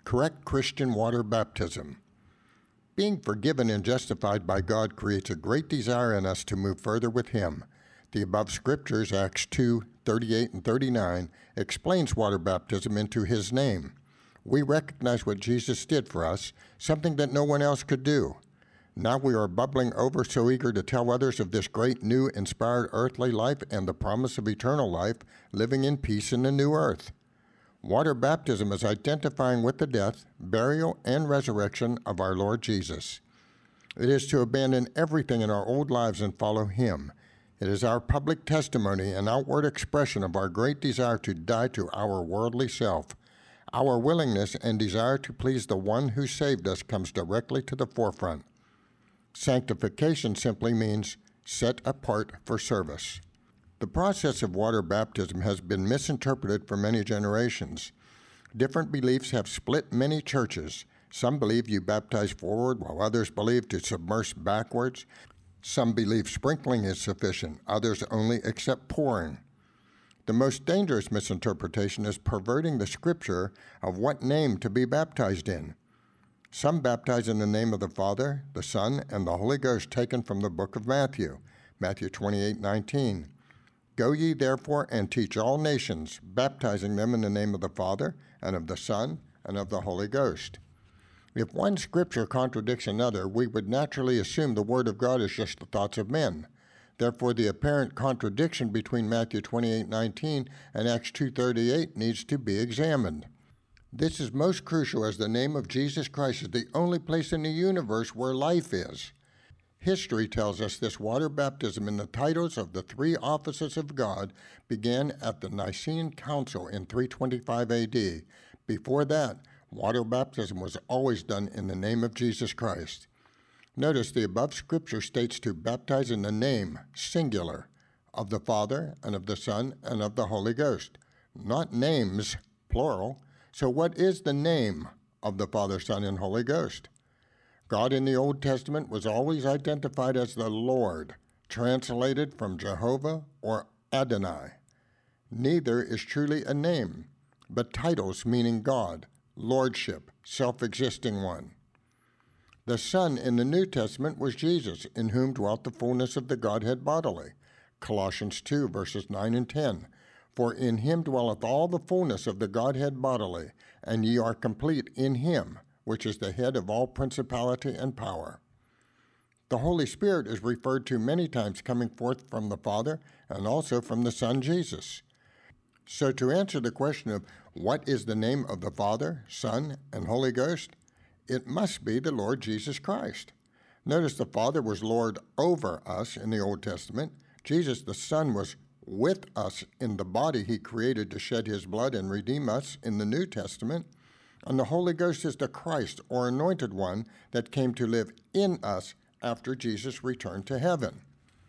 correct Christian water baptism. Being forgiven and justified by God creates a great desire in us to move further with Him. The above scriptures, Acts 2:38 and 39, explains water baptism into His name. We recognize what Jesus did for us, something that no one else could do. Now we are bubbling over, so eager to tell others of this great new inspired earthly life and the promise of eternal life, living in peace in the new earth. Water baptism is identifying with the death, burial, and resurrection of our Lord Jesus. It is to abandon everything in our old lives and follow Him. It is our public testimony and outward expression of our great desire to die to our worldly self. Our willingness and desire to please the one who saved us comes directly to the forefront. Sanctification simply means set apart for service. The process of water baptism has been misinterpreted for many generations. Different beliefs have split many churches. Some believe you baptize forward, while others believe to submerge backwards. Some believe sprinkling is sufficient, others only accept pouring. The most dangerous misinterpretation is perverting the scripture of what name to be baptized in. Some baptize in the name of the Father, the Son, and the Holy Ghost, taken from the book of Matthew, Matthew 28:19. Go ye therefore and teach all nations, baptizing them in the name of the Father, and of the Son, and of the Holy Ghost. If one scripture contradicts another, we would naturally assume the Word of God is just the thoughts of men. Therefore, the apparent contradiction between Matthew 28:19 and Acts 2:38 needs to be examined. This is most crucial, as the name of Jesus Christ is the only place in the universe where life is. History tells us this water baptism in the titles of the three offices of God began at the Nicene Council in 325 AD. Before that, water baptism was always done in the name of Jesus Christ. Notice the above scripture states to baptize in the name, singular, of the Father, and of the Son, and of the Holy Ghost. Not names, plural. So what is the name of the Father, Son, and Holy Ghost? God in the Old Testament was always identified as the Lord, translated from Jehovah or Adonai. Neither is truly a name, but titles meaning God, Lordship, self-existing one. The Son in the New Testament was Jesus, in whom dwelt the fullness of the Godhead bodily. Colossians 2, verses 9 and 10. For in Him dwelleth all the fullness of the Godhead bodily, and ye are complete in Him, which is the head of all principality and power. The Holy Spirit is referred to many times, coming forth from the Father and also from the Son Jesus. So to answer the question of what is the name of the Father, Son, and Holy Ghost, it must be the Lord Jesus Christ. Notice the Father was Lord over us in the Old Testament. Jesus, the Son, was with us in the body He created to shed His blood and redeem us in the New Testament. And the Holy Ghost is the Christ, or anointed one, that came to live in us after Jesus returned to heaven.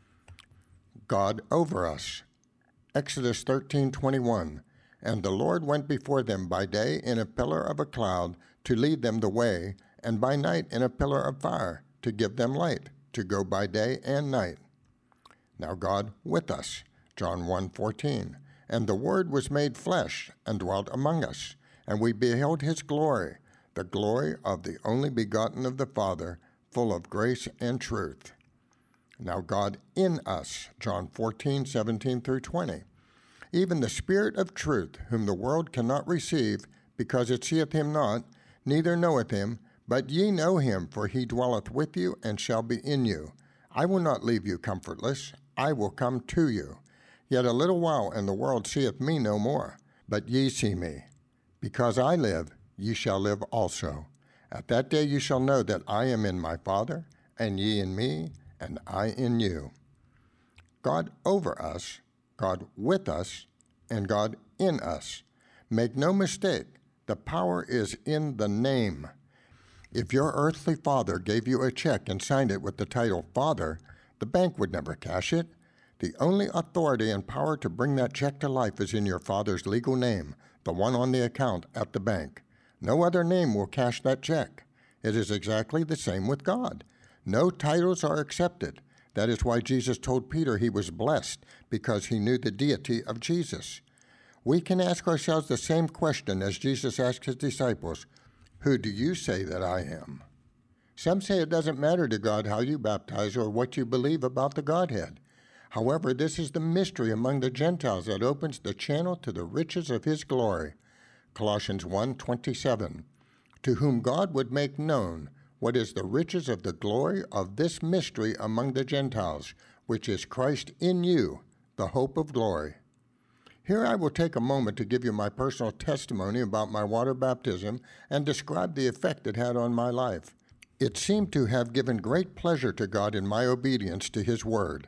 God over us. Exodus 13:21. And the Lord went before them by day in a pillar of a cloud to lead them the way, and by night in a pillar of fire to give them light, to go by day and night. Now God with us. John 1:14. And the Word was made flesh and dwelt among us. And we beheld His glory, the glory of the only begotten of the Father, full of grace and truth. Now God in us, John 14:17 through 20. Even the Spirit of truth, whom the world cannot receive, because it seeth Him not, neither knoweth Him, but ye know Him, for He dwelleth with you and shall be in you. I will not leave you comfortless, I will come to you. Yet a little while, and the world seeth me no more, but ye see me. Because I live, ye shall live also. At that day you shall know that I am in my Father, and ye in me, and I in you. God over us, God with us, and God in us. Make no mistake, the power is in the name. If your earthly father gave you a check and signed it with the title Father, the bank would never cash it. The only authority and power to bring that check to life is in your father's legal name, the one on the account at the bank. No other name will cash that check. It is exactly the same with God. No titles are accepted. That is why Jesus told Peter he was blessed, because he knew the deity of Jesus. We can ask ourselves the same question as Jesus asked his disciples. Who do you say that I am? Some say it doesn't matter to God how you baptize or what you believe about the Godhead. However, this is the mystery among the Gentiles that opens the channel to the riches of his glory. Colossians 1:27, to whom God would make known what is the riches of the glory of this mystery among the Gentiles, which is Christ in you, the hope of glory. Here I will take a moment to give you my personal testimony about my water baptism and describe the effect it had on my life. It seemed to have given great pleasure to God in my obedience to his word.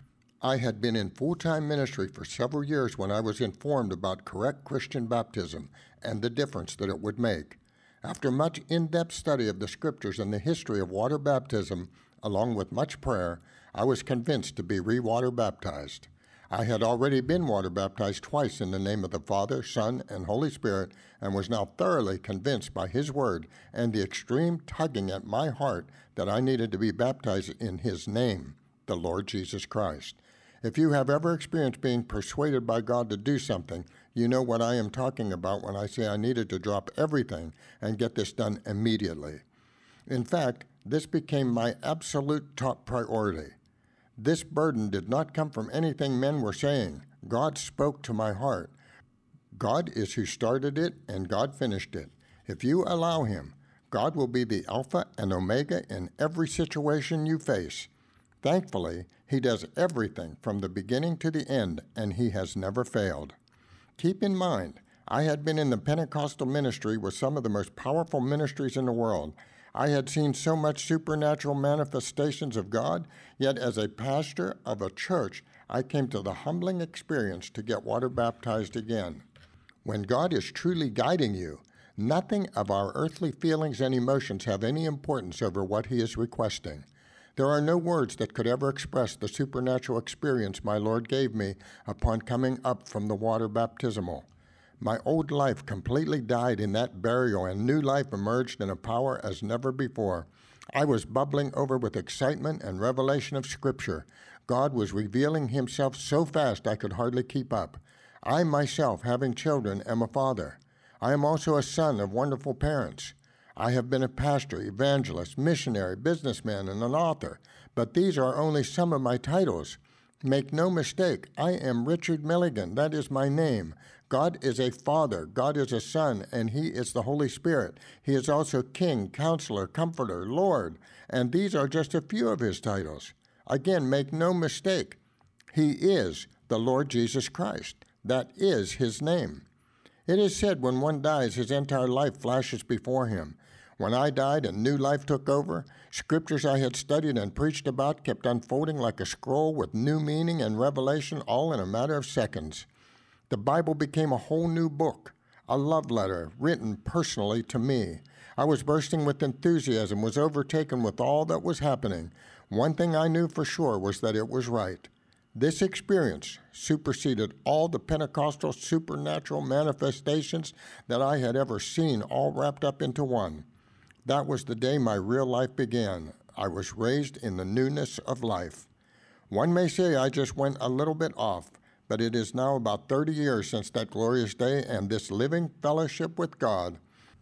I had been in full-time ministry for several years when I was informed about correct Christian baptism and the difference that it would make. After much in-depth study of the scriptures and the history of water baptism, along with much prayer, I was convinced to be re-water baptized. I had already been water baptized twice in the name of the Father, Son, and Holy Spirit, and was now thoroughly convinced by his word and the extreme tugging at my heart that I needed to be baptized in his name, the Lord Jesus Christ. If you have ever experienced being persuaded by God to do something, you know what I am talking about when I say I needed to drop everything and get this done immediately. In fact, this became my absolute top priority. This burden did not come from anything men were saying. God spoke to my heart. God is who started it, and God finished it. If you allow him, God will be the Alpha and Omega in every situation you face. Thankfully, he does everything from the beginning to the end, and he has never failed. Keep in mind, I had been in the Pentecostal ministry with some of the most powerful ministries in the world. I had seen so much supernatural manifestations of God, yet as a pastor of a church, I came to the humbling experience to get water baptized again. When God is truly guiding you, nothing of our earthly feelings and emotions have any importance over what he is requesting. There are no words that could ever express the supernatural experience my Lord gave me upon coming up from the water baptismal. My old life completely died in that burial, and new life emerged in a power as never before. I was bubbling over with excitement and revelation of Scripture. God was revealing himself so fast I could hardly keep up. I myself, having children, am a father. I am also a son of wonderful parents. I have been a pastor, evangelist, missionary, businessman, and an author, but these are only some of my titles. Make no mistake, I am Richard Milligan. That is my name. God is a Father, God is a Son, and he is the Holy Spirit. He is also King, Counselor, Comforter, Lord, and these are just a few of his titles. Again, make no mistake, he is the Lord Jesus Christ. That is his name. It is said when one dies, his entire life flashes before him. When I died and new life took over, scriptures I had studied and preached about kept unfolding like a scroll with new meaning and revelation all in a matter of seconds. The Bible became a whole new book, a love letter written personally to me. I was bursting with enthusiasm, was overtaken with all that was happening. One thing I knew for sure was that it was right. This experience superseded all the Pentecostal supernatural manifestations that I had ever seen, all wrapped up into one. That was the day my real life began. I was raised in the newness of life. One may say I just went a little bit off, but it is now about 30 years since that glorious day, and this living fellowship with God,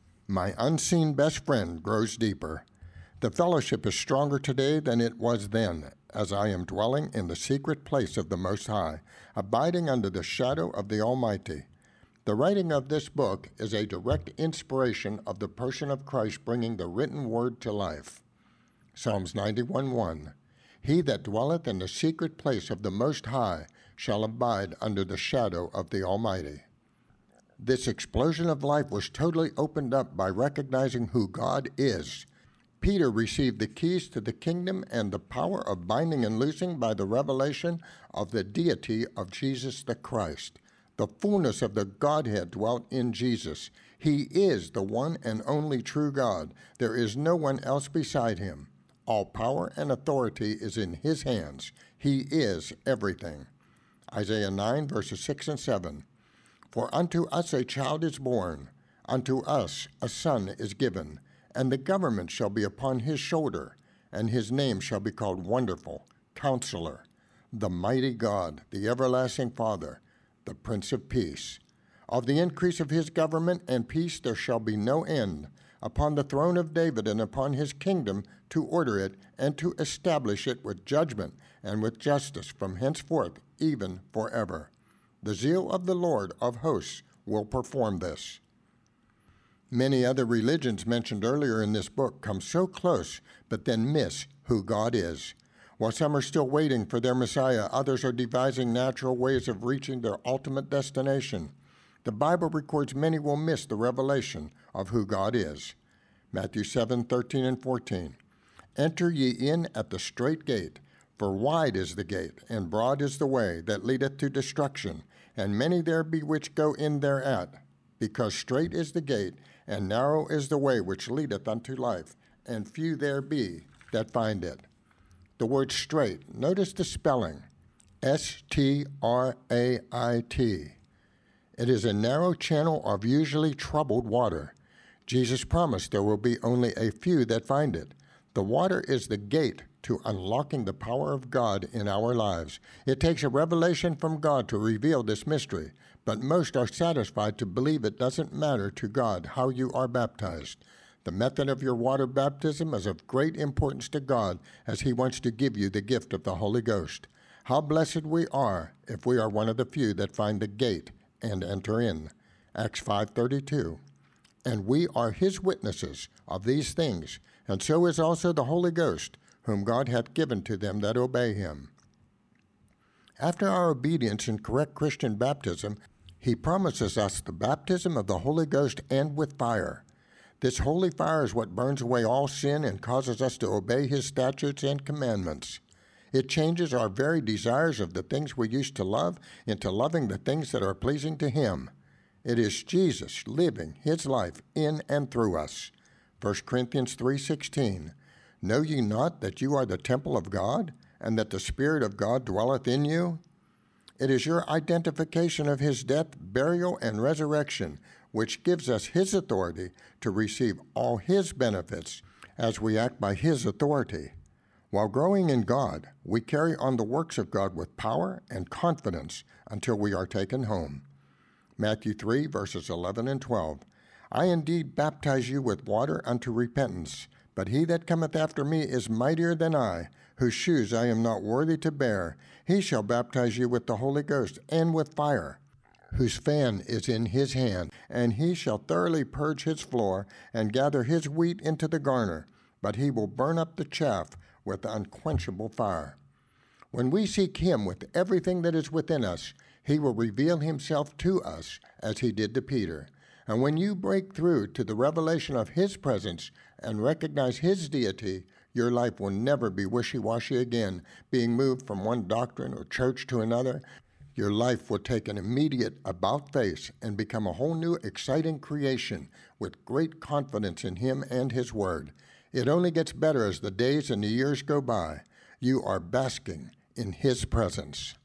my unseen best friend, grows deeper. The fellowship is stronger today than it was then, as I am dwelling in the secret place of the Most High, abiding under the shadow of the Almighty. The writing of this book is a direct inspiration of the person of Christ bringing the written word to life. Psalms 91:1. He that dwelleth in the secret place of the Most High shall abide under the shadow of the Almighty. This explosion of life was totally opened up by recognizing who God is. Peter received the keys to the kingdom and the power of binding and loosing by the revelation of the deity of Jesus the Christ. The fullness of the Godhead dwelt in Jesus. He is the one and only true God. There is no one else beside him. All power and authority is in his hands. He is everything. Isaiah 9, verses 6 and 7. For unto us a child is born, unto us a son is given, and the government shall be upon his shoulder, and his name shall be called Wonderful, Counselor, the Mighty God, the Everlasting Father, the Prince of Peace. Of the increase of his government and peace there shall be no end, upon the throne of David and upon his kingdom, to order it and to establish it with judgment and with justice from henceforth, even forever. The zeal of the Lord of hosts will perform this. Many other religions mentioned earlier in this book come so close, but then miss who God is. While some are still waiting for their Messiah, others are devising natural ways of reaching their ultimate destination. The Bible records many will miss the revelation of who God is. Matthew 7:13 and 14. Enter ye in at the strait gate, for wide is the gate, and broad is the way that leadeth to destruction, and many there be which go in thereat. Because strait is the gate, and narrow is the way which leadeth unto life, and few there be that find it. The word strait, notice the spelling, S-T-R-A-I-T. It is a narrow channel of usually troubled water. Jesus promised there will be only a few that find it. The water is the gate to unlocking the power of God in our lives. It takes a revelation from God to reveal this mystery, but most are satisfied to believe it doesn't matter to God how you are baptized. The method of your water baptism is of great importance to God, as He wants to give you the gift of the Holy Ghost. How blessed we are if we are one of the few that find the gate and enter in. Acts 5:32. And we are His witnesses of these things, and so is also the Holy Ghost, whom God hath given to them that obey Him. After our obedience in correct Christian baptism, He promises us the baptism of the Holy Ghost and with fire. This holy fire is what burns away all sin and causes us to obey His statutes and commandments. It changes our very desires of the things we used to love into loving the things that are pleasing to Him. It is Jesus living His life in and through us. 1 Corinthians 3:16. Know ye not that you are the temple of God, and that the Spirit of God dwelleth in you? It is your identification of His death, burial, and resurrection which gives us His authority to receive all His benefits as we act by His authority. While growing in God, we carry on the works of God with power and confidence until we are taken home. Matthew 3, verses 11 and 12. I indeed baptize you with water unto repentance, but he that cometh after me is mightier than I, whose shoes I am not worthy to bear. He shall baptize you with the Holy Ghost and with fire, whose fan is in his hand, and he shall thoroughly purge his floor and gather his wheat into the garner, but he will burn up the chaff with unquenchable fire. When we seek Him with everything that is within us, He will reveal Himself to us as He did to Peter. And when you break through to the revelation of His presence and recognize His deity, your life will never be wishy-washy again, being moved from one doctrine or church to another. Your life will take an immediate about-face and become a whole new exciting creation with great confidence in Him and His Word. It only gets better as the days and the years go by. You are basking in His presence.